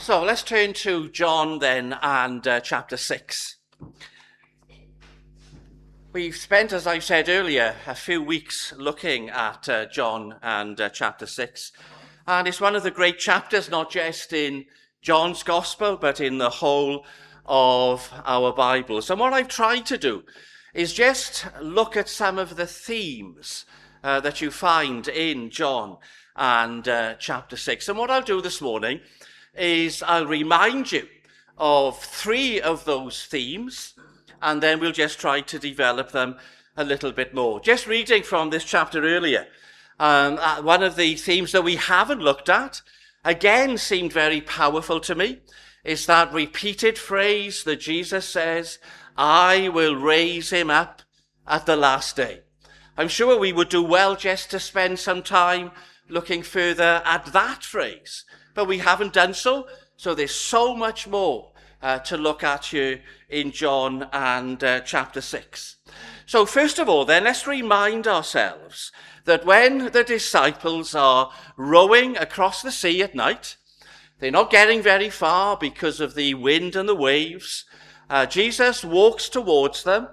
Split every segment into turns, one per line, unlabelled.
So let's turn to John then and chapter 6. We've spent, as I said earlier, a few weeks looking at John and chapter 6. And it's one of the great chapters, not just in John's gospel, but in the whole of our Bibles. And what I've tried to do is just look at some of the themes that you find in John and chapter 6. And what I'll do this morning is I'll remind you of three of those themes, and then we'll just try to develop them a little bit more. Just reading from this chapter earlier, one of the themes that we haven't looked at, again seemed very powerful to me, is that repeated phrase that Jesus says, I will raise him up at the last day. I'm sure we would do well just to spend some time looking further at that phrase, but we haven't done so, so there's so much more to look at here in John and chapter 6. So first of all then, let's remind ourselves that when the disciples are rowing across the sea at night, they're not getting very far because of the wind and the waves. Jesus walks towards them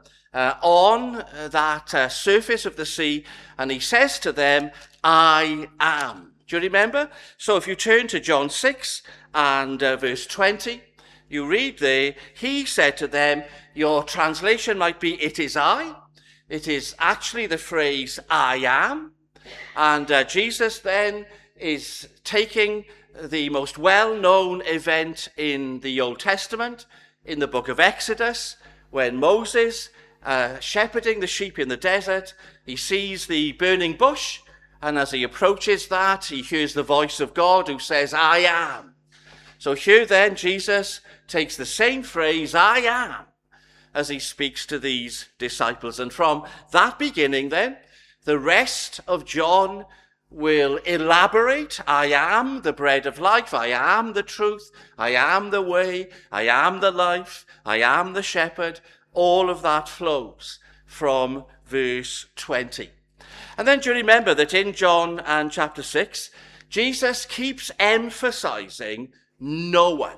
on that surface of the sea, and he says to them, I am. Do you remember? So if you turn to John 6 and verse 20, you read there, he said to them, your translation might be, it is I. It is actually the phrase, I am. And Jesus then is taking the most well-known event in the Old Testament, in the book of Exodus, when Moses, shepherding the sheep in the desert, he sees the burning bush, and as he approaches that, he hears the voice of God who says, I am. So here then, Jesus takes the same phrase, I am, as he speaks to these disciples. And from that beginning then, the rest of John will elaborate, I am the bread of life, I am the truth, I am the way, I am the life, I am the shepherd. All of that flows from verse 20. And then do you remember that in John and chapter 6, Jesus keeps emphasizing no one.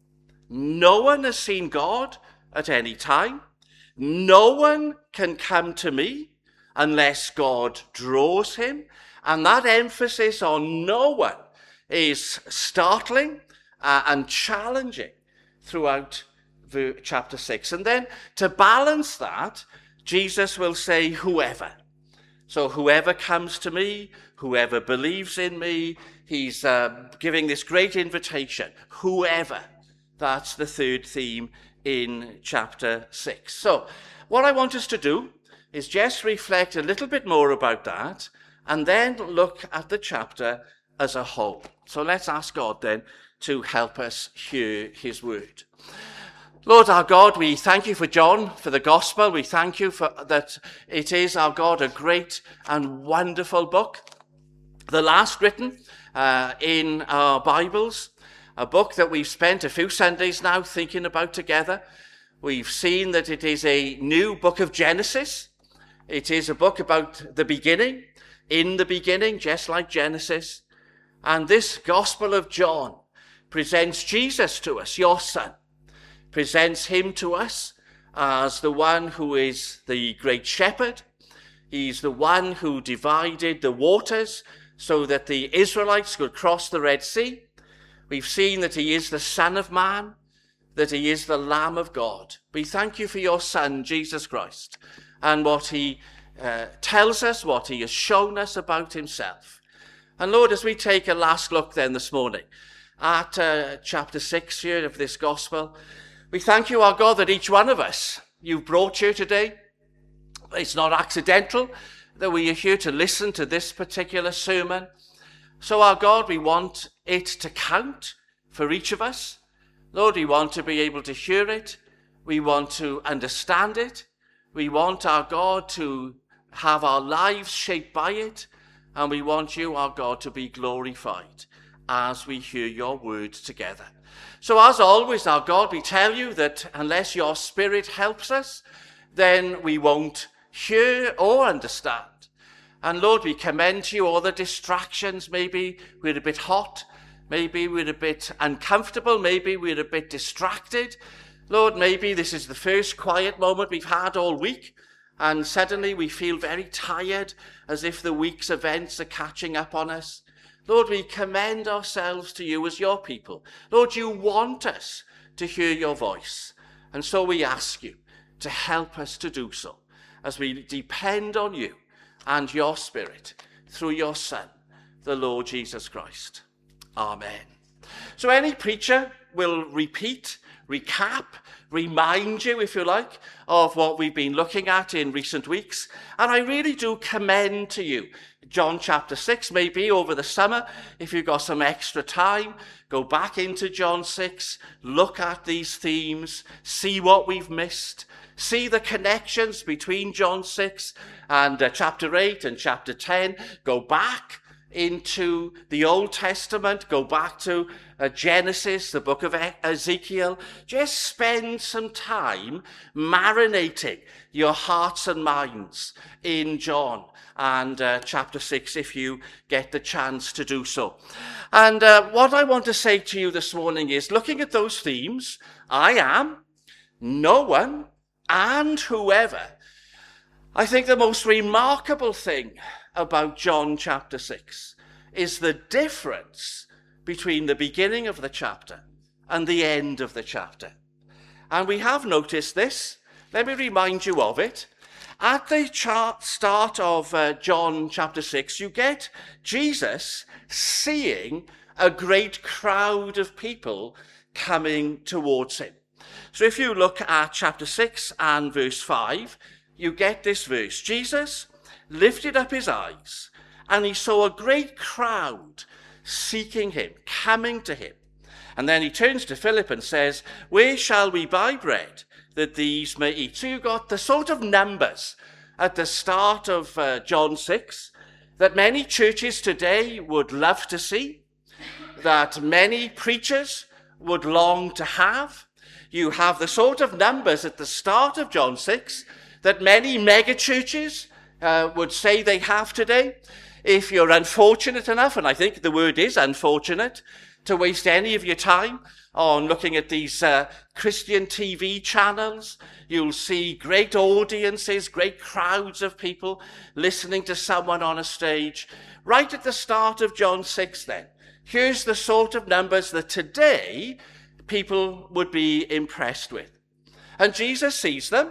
No one has seen God at any time. No one can come to me unless God draws him. And that emphasis on no one is startling and challenging throughout chapter 6. And then to balance that, Jesus will say, whoever. So whoever comes to me, whoever believes in me, he's giving this great invitation. Whoever. That's the third theme in chapter 6. So what I want us to do is just reflect a little bit more about that and then look at the chapter as a whole. So let's ask God then to help us hear his word. Lord our God, we thank you for John, for the gospel. We thank you for that it is, our God, a great and wonderful book. The last written in our Bibles, a book that we've spent a few Sundays now thinking about together. We've seen that it is a new book of Genesis. It is a book about the beginning, in the beginning, just like Genesis. And this Gospel of John presents Jesus to us, your Son. Presents him to us as the one who is the great shepherd. He's the one who divided the waters so that the Israelites could cross the Red Sea. We've seen that he is the Son of Man, that he is the Lamb of God. We thank you for your Son, Jesus Christ, and what he tells us, what he has shown us about himself. And Lord, as we take a last look then this morning at chapter 6 here of this gospel, we thank you, our God, that each one of us you've brought here today. It's not accidental that we are here to listen to this particular sermon. So, our God, we want it to count for each of us. Lord, we want to be able to hear it. We want to understand it. We want, our God, to have our lives shaped by it. And we want you, our God, to be glorified as we hear your word together. So as always, our God, we tell you that unless your Spirit helps us, then we won't hear or understand. And Lord, we commend to you all the distractions. Maybe we're a bit hot. Maybe we're a bit uncomfortable. Maybe we're a bit distracted. Lord, maybe this is the first quiet moment we've had all week, and suddenly we feel very tired, as if the week's events are catching up on us. Lord, we commend ourselves to you as your people. Lord, you want us to hear your voice, and so we ask you to help us to do so, as we depend on you and your Spirit through your Son, the Lord Jesus Christ. Amen. So any preacher will repeat, recap, remind you, if you like, of what we've been looking at in recent weeks. And I really do commend to you John chapter 6, maybe over the summer, if you've got some extra time, go back into John 6, look at these themes, see what we've missed, see the connections between John 6 and chapter 8 and chapter 10, go back into the Old Testament, go back to Genesis, the book of Ezekiel. Just spend some time marinating your hearts and minds in John and chapter 6 if you get the chance to do so. And what I want to say to you this morning is, looking at those themes, I am, no one, and whoever, I think the most remarkable thing about John chapter 6 is the difference between the beginning of the chapter and the end of the chapter. And we have noticed this. Let me remind you of it. At the start of John chapter 6, you get Jesus seeing a great crowd of people coming towards him. So if you look at chapter 6 and verse 5, you get this verse. Jesus lifted up his eyes, and he saw a great crowd seeking him, coming to him. And then he turns to Philip and says, "Where shall we buy bread that these may eat?" So you've got the sort of numbers at the start of John 6 that many churches today would love to see, that many preachers would long to have. You have the sort of numbers at the start of John 6 that many mega churches would say they have today. If you're unfortunate enough, and I think the word is unfortunate, to waste any of your time on looking at these Christian TV channels, you'll see great audiences, great crowds of people listening to someone on a stage. Right at the start of John 6 then, here's the sort of numbers that today people would be impressed with. And Jesus sees them,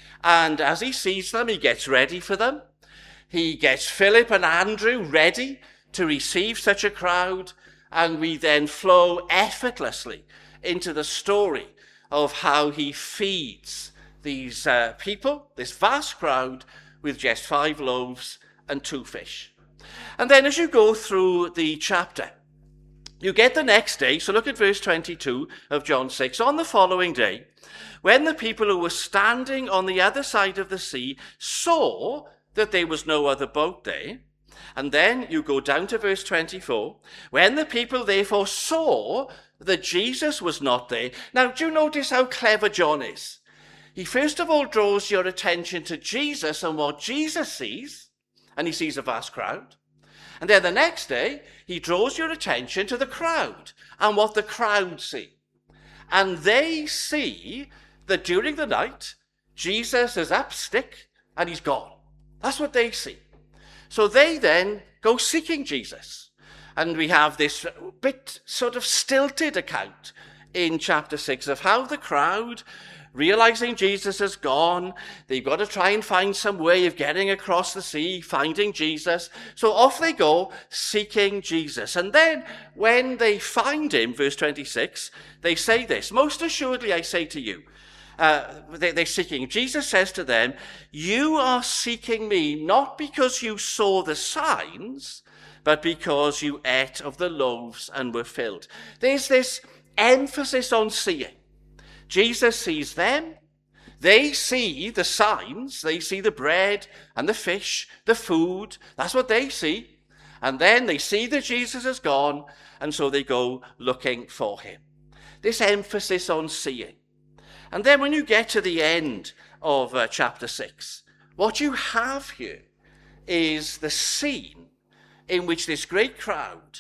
and as he sees them, he gets ready for them. He gets Philip and Andrew ready to receive such a crowd, and we then flow effortlessly into the story of how he feeds these people, this vast crowd, with just 5 loaves and 2 fish. And then as you go through the chapter, you get the next day. So look at verse 22 of John 6. On the following day, when the people who were standing on the other side of the sea saw that there was no other boat there. And then you go down to verse 24. When the people therefore saw that Jesus was not there. Now, do you notice how clever John is? He first of all draws your attention to Jesus and what Jesus sees, and he sees a vast crowd. And then the next day, he draws your attention to the crowd and what the crowd see. And they see that during the night, Jesus is up stick and he's gone. That's what they see. So they then go seeking Jesus. And we have this bit sort of stilted account in chapter 6 of how the crowd, realizing Jesus is gone, they've got to try and find some way of getting across the sea, finding Jesus. So off they go, seeking Jesus. And then when they find him, verse 26, they say this, "Most assuredly I say to you," they're seeking. Jesus says to them, "You are seeking me not because you saw the signs, but because you ate of the loaves and were filled." There's this emphasis on seeing. Jesus sees them. They see the signs. They see the bread and the fish, the food. That's what they see. And then they see that Jesus is gone, and so they go looking for him. This emphasis on seeing. And then when you get to the end of chapter 6, what you have here is the scene in which this great crowd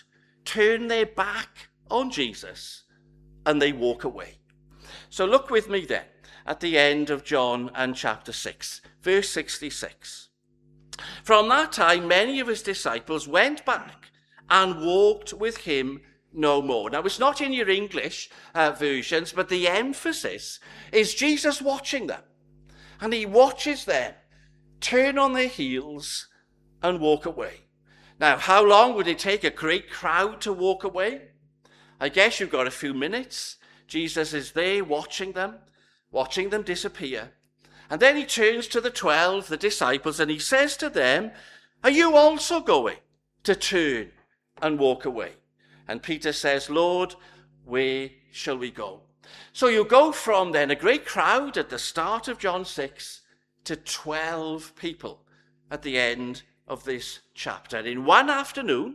turn their back on Jesus and they walk away. So look with me then at the end of John and chapter 6, verse 66. From that time, many of his disciples went back and walked with him no more. Now, it's not in your English versions, but the emphasis is Jesus watching them. And he watches them turn on their heels and walk away. Now, how long would it take a great crowd to walk away? I guess you've got a few minutes. Jesus is there watching them disappear. And then he turns to the 12, the disciples, and he says to them, are you also going to turn and walk away? And Peter says, Lord, where shall we go? So you go from then a great crowd at the start of John 6 to 12 people at the end of this chapter. In one afternoon,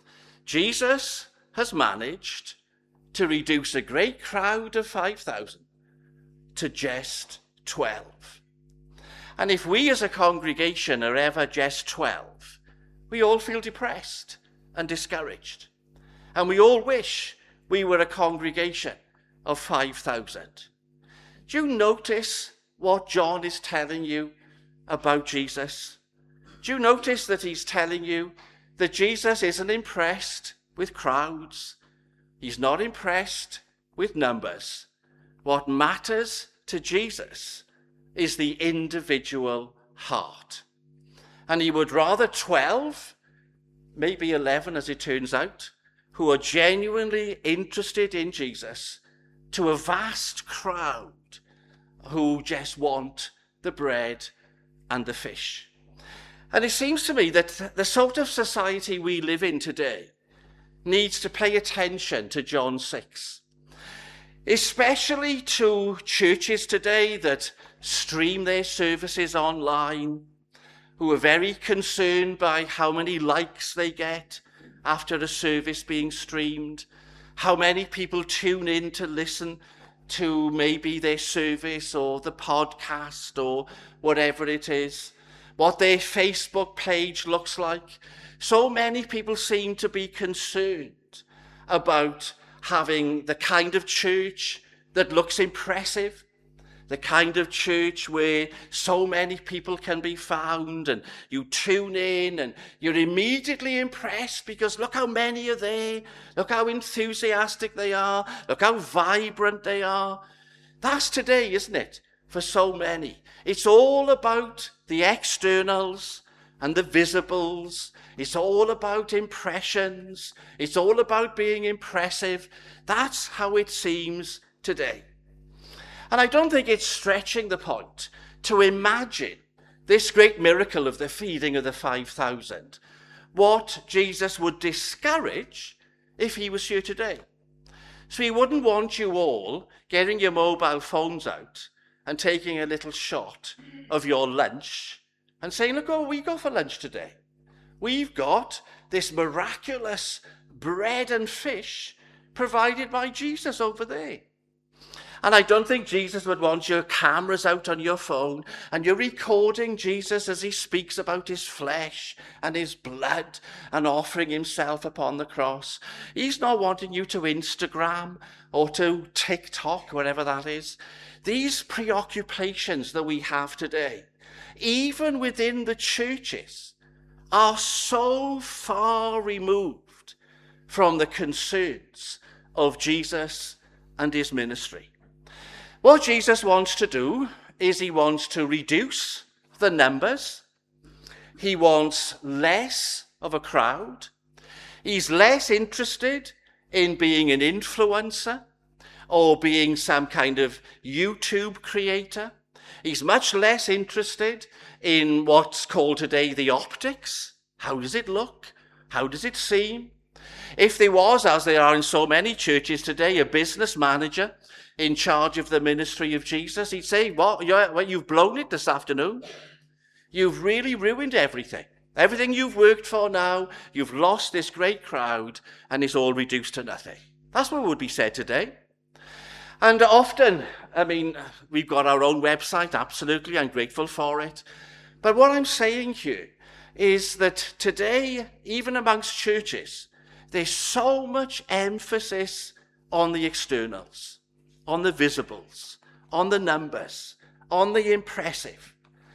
Jesus has managed to reduce a great crowd of 5,000 to just 12. And if we as a congregation are ever just 12, we all feel depressed and discouraged. And we all wish we were a congregation of 5,000. Do you notice what John is telling you about Jesus? Do you notice that he's telling you that Jesus isn't impressed with crowds? He's not impressed with numbers. What matters to Jesus is the individual heart. And he would rather 12, maybe 11 as it turns out, who are genuinely interested in Jesus, to a vast crowd who just want the bread and the fish. And it seems to me that the sort of society we live in today needs to pay attention to John 6, especially to churches today that stream their services online, who are very concerned by how many likes they get after a service being streamed, how many people tune in to listen to maybe their service or the podcast or whatever it is, what their Facebook page looks like. So many people seem to be concerned about having the kind of church that looks impressive, the kind of church where so many people can be found, and you tune in and you're immediately impressed because look how many are there, look how enthusiastic they are, look how vibrant they are. That's today, isn't it, for so many? It's all about the externals and the visibles. It's all about impressions. It's all about being impressive. That's how it seems today. And I don't think it's stretching the point to imagine this great miracle of the feeding of the 5,000, what Jesus would discourage if he was here today. So he wouldn't want you all getting your mobile phones out and taking a little shot of your lunch and saying, look, oh, we go for lunch today. We've got this miraculous bread and fish provided by Jesus over there. And I don't think Jesus would want your cameras out on your phone and you're recording Jesus as he speaks about his flesh and his blood and offering himself upon the cross. He's not wanting you to Instagram or to TikTok, whatever that is. These preoccupations that we have today, even within the churches, are so far removed from the concerns of Jesus and his ministry. What Jesus wants to do is he wants to reduce the numbers. He wants less of a crowd. He's less interested in being an influencer or being some kind of YouTube creator. He's much less interested in what's called today the optics. How does it look? How does it seem? If there was, as there are in so many churches today, a business manager in charge of the ministry of Jesus, he'd say, well, you've blown it this afternoon. You've really ruined everything. Everything you've worked for now, you've lost this great crowd, and it's all reduced to nothing. That's what would be said today. And often, we've got our own website, absolutely, I'm grateful for it. But what I'm saying here is that today, even amongst churches, There's so much emphasis on the externals, on the visibles, on the numbers, on the impressive,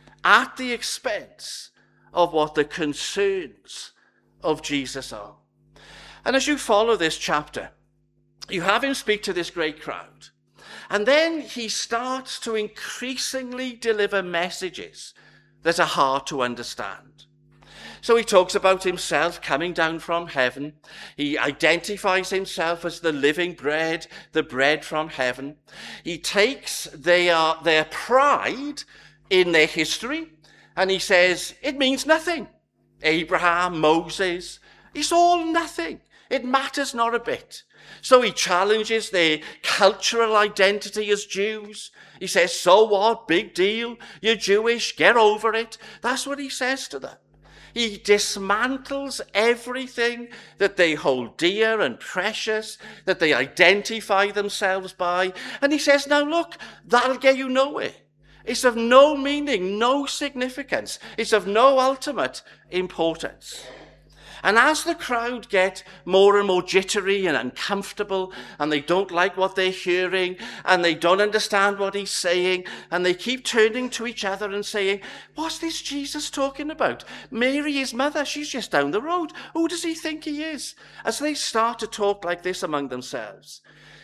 at the expense of what the concerns of Jesus are. And as you follow this chapter, you have him speak to this great crowd. And then he starts to increasingly deliver messages that are hard to understand. So he talks about himself coming down from heaven. He identifies himself as the living bread, the bread from heaven. He takes their pride in their history, and he says, it means nothing. Abraham, Moses, it's all nothing. It matters not a bit. So he challenges their cultural identity as Jews. He says, so what? Big deal. You're Jewish. Get over it. That's what he says to them. He dismantles everything that they hold dear and precious, that they identify themselves by. And he says, now look, that'll get you nowhere. It's of no meaning, no significance. It's of no ultimate importance. And as the crowd get more and more jittery and uncomfortable, and they don't like what they're hearing, and they don't understand what he's saying, and they keep turning to each other and saying, what's this Jesus talking about? Mary, his mother, she's just down the road. Who does he think he is? As they start to talk like this among themselves,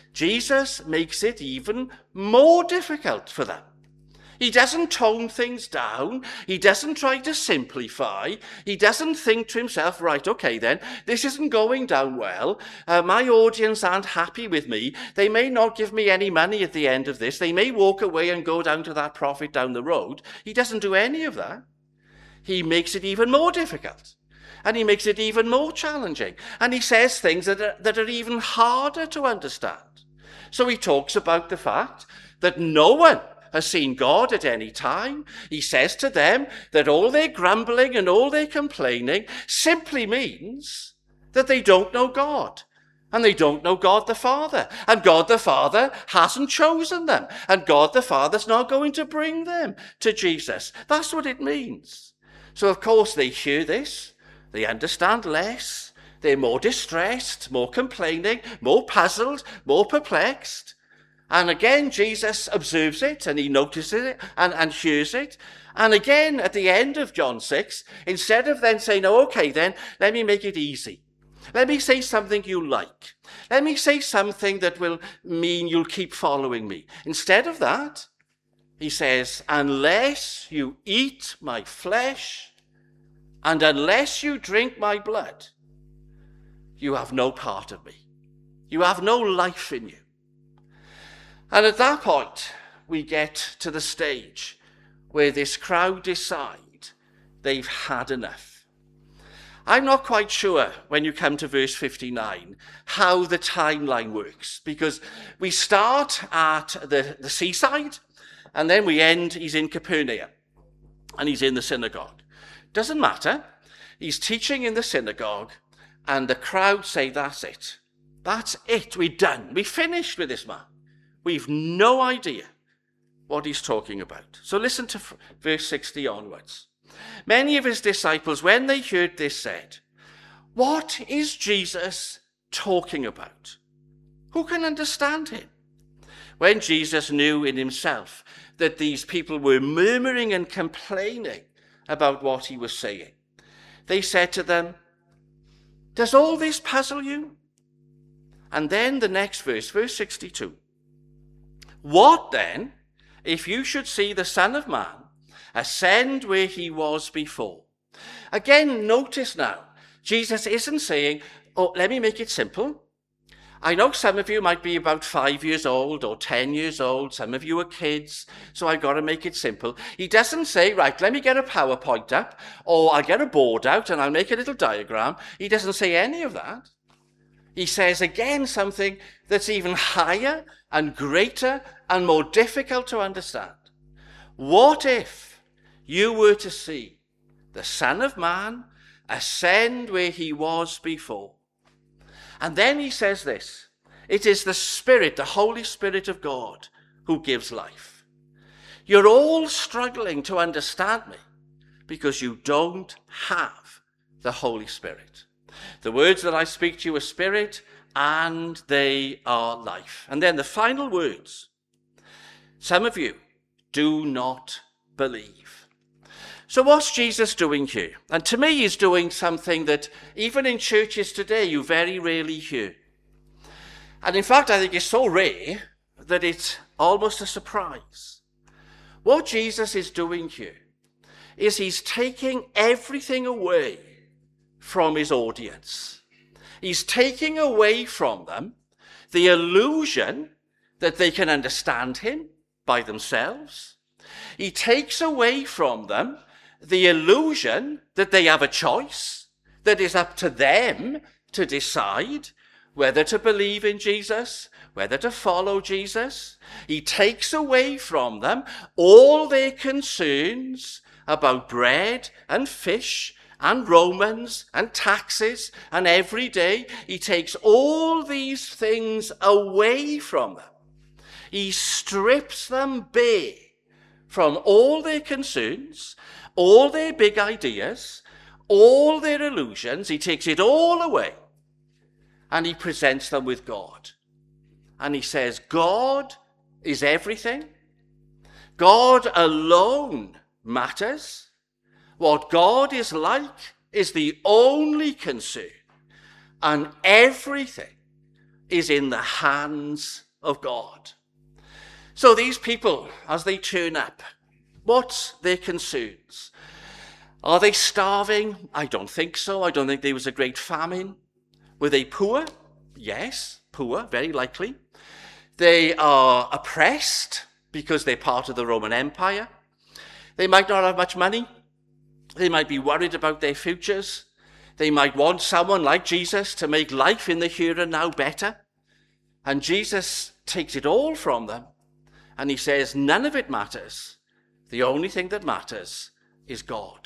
Jesus makes it even more difficult for them. He doesn't tone things down. He doesn't try to simplify. He doesn't think to himself, right, okay then, this isn't going down well. My audience aren't happy with me. They may not give me any money at the end of this. They may walk away and go down to that prophet down the road. He doesn't do any of that. He makes it even more difficult. And he makes it even more challenging. And he says things that are even harder to understand. So he talks about the fact that no one has seen God at any time. He says to them that all their grumbling and all their complaining simply means that they don't know God. And they don't know God the Father. And God the Father hasn't chosen them. And God the Father's not going to bring them to Jesus. That's what it means. So of course they hear this. They understand less. They're more distressed, more complaining, more puzzled, more perplexed. And again, Jesus observes it and he notices it and hears it. And again, at the end of John 6, instead of then saying, oh, okay, then let me make it easy. Let me say something you like. Let me say something that will mean you'll keep following me. Instead of that, he says, unless you eat my flesh and unless you drink my blood, you have no part of me. You have no life in you. And at that point, we get to the stage where this crowd decide they've had enough. I'm not quite sure, when you come to verse 59, how the timeline works, because we start at the seaside, and then we end, he's in Capernaum, and he's in the synagogue. Doesn't matter. He's teaching in the synagogue, and the crowd say, that's it. That's it. We're done. We finished with this man. We've no idea what he's talking about. So listen to verse 60 onwards. Many of his disciples, when they heard this, said, what is Jesus talking about? Who can understand him? When Jesus knew in himself that these people were murmuring and complaining about what he was saying, they said to them, does all this puzzle you? And then the next verse, verse 62. What then, if you should see the Son of Man ascend where he was before? Again, notice now, Jesus isn't saying, oh, let me make it simple. I know some of you might be about 5 years old or 10 years old. Some of you are kids, so I've got to make it simple. He doesn't say, right, let me get a PowerPoint up, or I'll get a board out and I'll make a little diagram. He doesn't say any of that. He says again something that's even higher and greater and more difficult to understand. What if you were to see the Son of Man ascend where he was before? And then he says this, it is the Spirit, the Holy Spirit of God, who gives life. You're all struggling to understand me because you don't have the Holy Spirit. The words that I speak to you are spirit, and they are life. And then the final words. Some of you do not believe. So what's Jesus doing here? And to me, he's doing something that even in churches today, you very rarely hear. And in fact, I think it's so rare that it's almost a surprise. What Jesus is doing here is he's taking everything away from his audience. He's taking away from them the illusion that they can understand him by themselves. He takes away from them the illusion that they have a choice, that it's up to them to decide whether to believe in Jesus, whether to follow Jesus. He takes away from them all their concerns about bread and fish and Romans and taxes and every day. He takes all these things away from them. He strips them bare from all their concerns, all their big ideas, all their illusions. He takes it all away and he presents them with God. And he says, God is everything. God alone matters. What God is like is the only concern. And everything is in the hands of God. So these people, as they turn up, what's their concerns? Are they starving? I don't think so. I don't think there was a great famine. Were they poor? Yes, poor, very likely. They are oppressed because they're part of the Roman Empire. They might not have much money. They might be worried about their futures. They might want someone like Jesus to make life in the here and now better. And Jesus takes it all from them. And he says, none of it matters. The only thing that matters is God.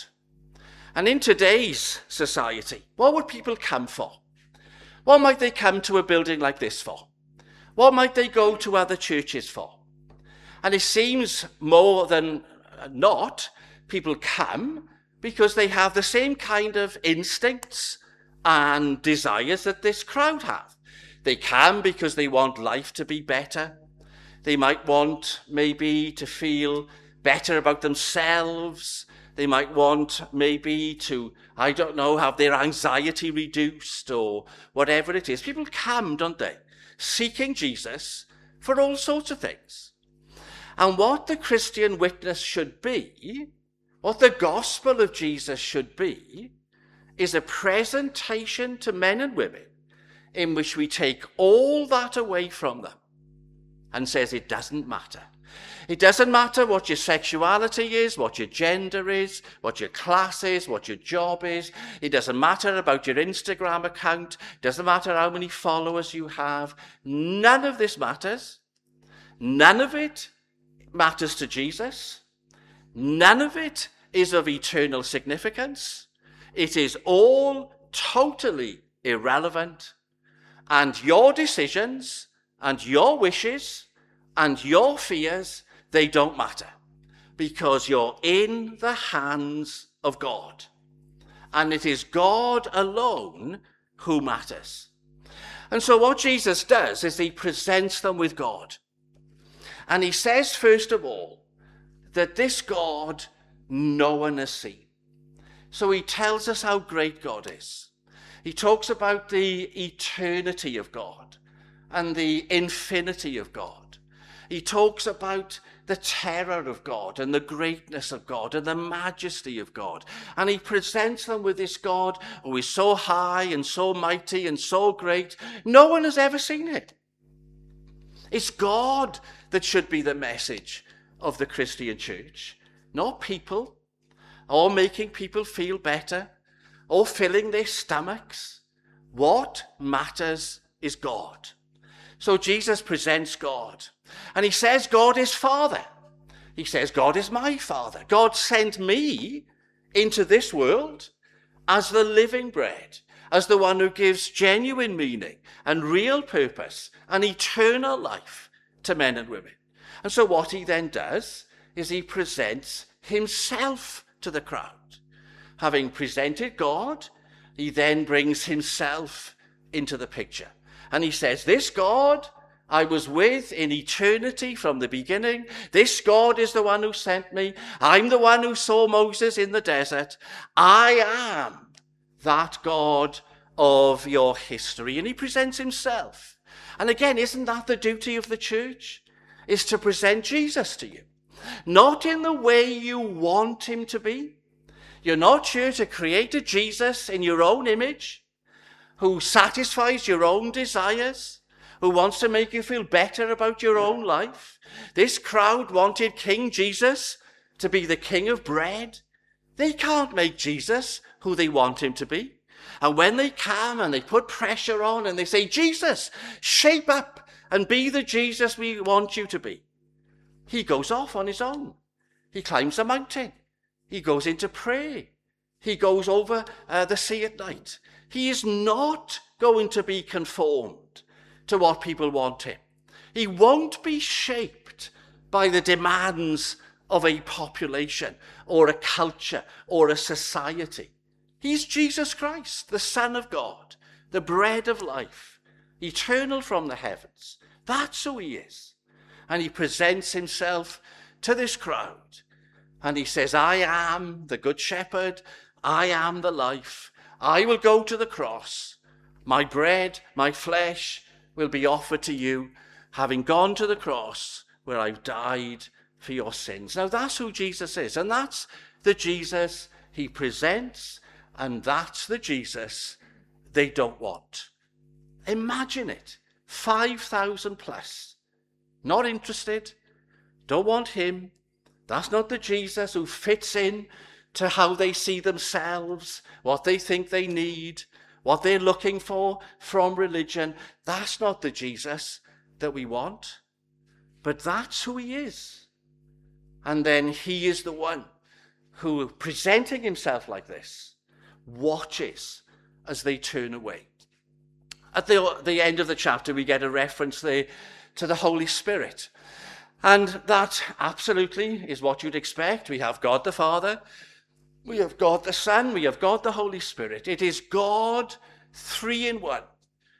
And in today's society, what would people come for? What might they come to a building like this for? What might they go to other churches for? And it seems more than not, people come because they have the same kind of instincts and desires that this crowd have. They come because they want life to be better. They might want maybe to feel better about themselves. They might want maybe to, I don't know, have their anxiety reduced or whatever it is. People come, don't they, seeking Jesus for all sorts of things. And what the Christian witness should be, what the gospel of Jesus should be, is a presentation to men and women in which we take all that away from them and says it doesn't matter. It doesn't matter what your sexuality is, what your gender is, what your class is, what your job is. It doesn't matter about your Instagram account. It doesn't matter how many followers you have. None of this matters. None of it matters to Jesus. None of it is of eternal significance. It is all totally irrelevant. And your decisions and your wishes and your fears, they don't matter because you're in the hands of God. And it is God alone who matters. And so what Jesus does is he presents them with God. And he says, first of all, that this God no one has seen. So he tells us how great God is. He talks about the eternity of God and the infinity of God. He talks about the terror of God and the greatness of God and the majesty of God. And he presents them with this God who is so high and so mighty and so great. No one has ever seen it. It's God that should be the message of the Christian church, not people, or making people feel better, or filling their stomachs. What matters is God. So Jesus presents God. And he says God is Father. He says God is my Father. God sent me into this world as the living bread, as the one who gives genuine meaning and real purpose and eternal life to men and women. And so what he then does is he presents himself to the crowd. Having presented God, he then brings himself into the picture. And he says, this God I was with in eternity from the beginning. This God is the one who sent me. I'm the one who saw Moses in the desert. I am that God of your history. And he presents himself. And again, isn't that the duty of the church? Is to present Jesus to you. Not in the way you want him to be. You're not here to create a Jesus in your own image, who satisfies your own desires, who wants to make you feel better about your own life. This crowd wanted King Jesus to be the king of bread. They can't make Jesus who they want him to be. And when they come and they put pressure on and they say, Jesus, shape up and be the Jesus we want you to be, he goes off on his own. He climbs a mountain. He goes into prayer. He goes over the sea at night. He is not going to be conformed to what people want him. He won't be shaped by the demands of a population or a culture or a society. He's Jesus Christ, the Son of God, the bread of life, eternal from the heavens. That's who he is. And he presents himself to this crowd. And he says, I am the good shepherd. I am the life. I will go to the cross. My bread, my flesh will be offered to you, having gone to the cross where I've died for your sins. Now that's who Jesus is. And that's the Jesus he presents. And that's the Jesus they don't want. Imagine it. 5,000 plus. Not interested. Don't want him. That's not the Jesus who fits in to how they see themselves, what they think they need, what they're looking for from religion. That's not the Jesus that we want. But that's who he is. And then he is the one who, presenting himself like this, watches as they turn away. At the end of the chapter, we get a reference there to the Holy Spirit. And that absolutely is what you'd expect. We have God the Father, we have God the Son, we have God the Holy Spirit. It is God, three in one,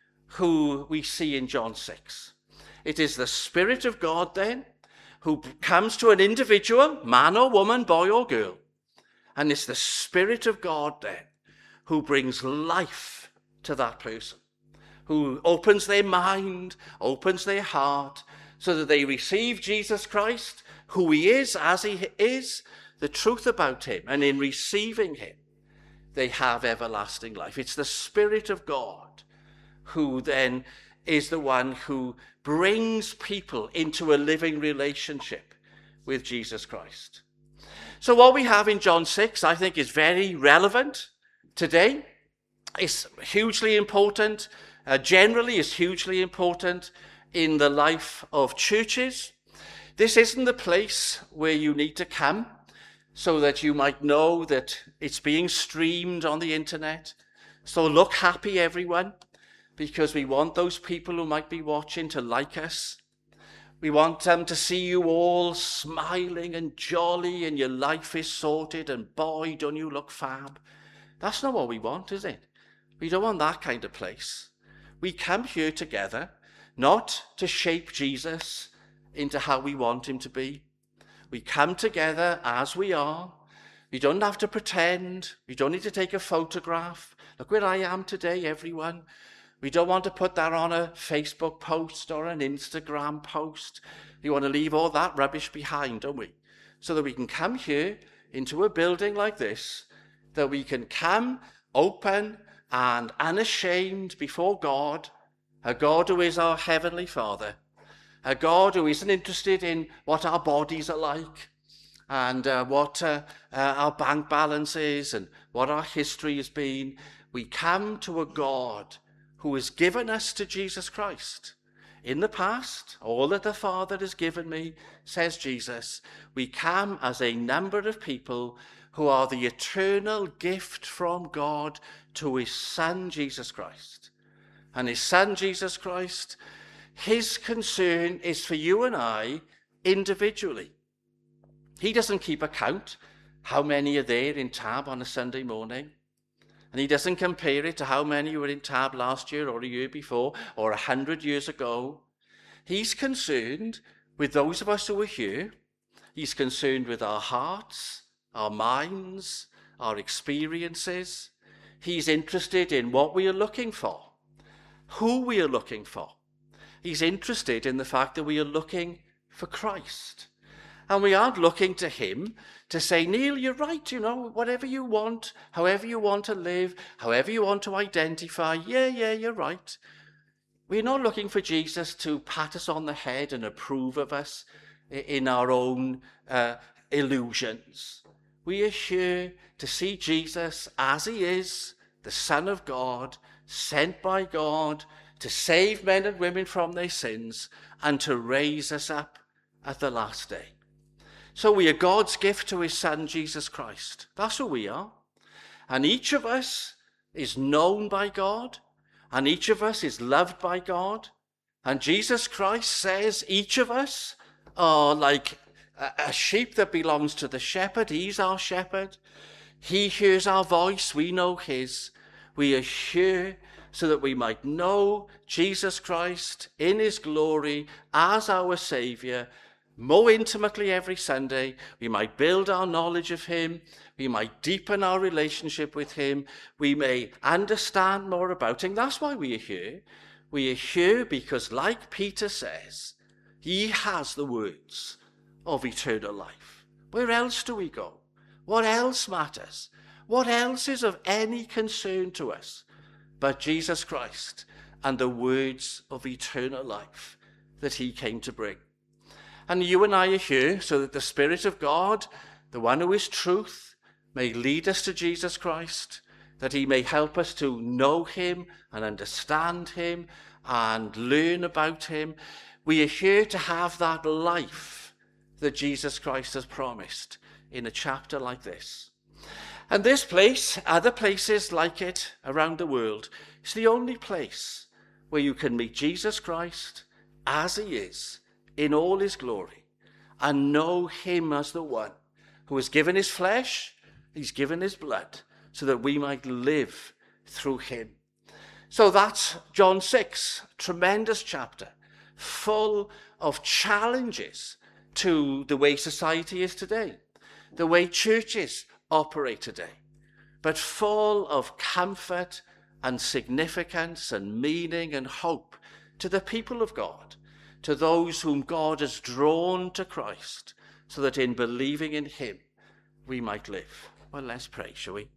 who we see in John 6. It is the Spirit of God then, who comes to an individual, man or woman, boy or girl. And it's the Spirit of God then, who brings life to that person, who opens their mind, opens their heart, so that they receive Jesus Christ, who he is as he is, the truth about him, and in receiving him, they have everlasting life. It's the Spirit of God who then is the one who brings people into a living relationship with Jesus Christ. So what we have in John 6, I think, is very relevant today. It's hugely important, generally is hugely important in the life of churches. This isn't the place where you need to come so that you might know that it's being streamed on the internet. So look happy, everyone, because we want those people who might be watching to like us. We want them to see you all smiling and jolly and your life is sorted and boy, don't you look fab. That's not what we want, is it? We don't want that kind of place. We come here together not to shape Jesus into how we want him to be. We come together as we are. We don't have to pretend. We don't need to take a photograph. Look where I am today, everyone. We don't want to put that on a Facebook post or an Instagram post. We want to leave all that rubbish behind, don't we? So that we can come here into a building like this, that we can come open and unashamed before God, a God who is our Heavenly Father, a God who isn't interested in what our bodies are like and what our bank balance is and what our history has been. We come to a God who has given us to Jesus Christ. In the past, all that the Father has given me, says Jesus, we come as a number of people who are the eternal gift from God to his Son, Jesus Christ. And his Son, Jesus Christ, his concern is for you and I individually. He doesn't keep account how many are there in Tab on a Sunday morning. And he doesn't compare it to how many were in Tab last year or a year before or 100 years ago. He's concerned with those of us who are here. He's concerned with our hearts, our minds, our experiences. He's interested in what we are looking for, who we are looking for. He's interested in the fact that we are looking for Christ. And we aren't looking to him to say, Neil, you're right, whatever you want, however you want to live, however you want to identify, yeah, you're right. We're not looking for Jesus to pat us on the head and approve of us in our own illusions. We are here to see Jesus as he is, the Son of God, sent by God to save men and women from their sins and to raise us up at the last day. So we are God's gift to his Son, Jesus Christ. That's who we are. And each of us is known by God, and each of us is loved by God. And Jesus Christ says each of us are like a sheep that belongs to the shepherd. He's our shepherd. He hears our voice. We know his. We are here so that we might know Jesus Christ in his glory as our Saviour more intimately every Sunday. We might build our knowledge of him. We might deepen our relationship with him. We may understand more about him. That's why we are here. We are here because, like Peter says, he has the words of eternal life. Where else do we go? What else matters? What else is of any concern to us but Jesus Christ and the words of eternal life that he came to bring? And you and I are here so that the Spirit of God, the one who is truth, may lead us to Jesus Christ, that he may help us to know him and understand him and learn about him. We are here to have that life that Jesus Christ has promised in a chapter like this. And this place, other places like it around the world, is the only place where you can meet Jesus Christ as he is, in all his glory, and know him as the one who has given his flesh, he's given his blood, so that we might live through him. So that's John 6, tremendous chapter, full of challenges to the way society is today, the way churches operate today, but full of comfort and significance and meaning and hope to the people of God, to those whom God has drawn to Christ, so that in believing in him, we might live. Well, let's pray, shall we?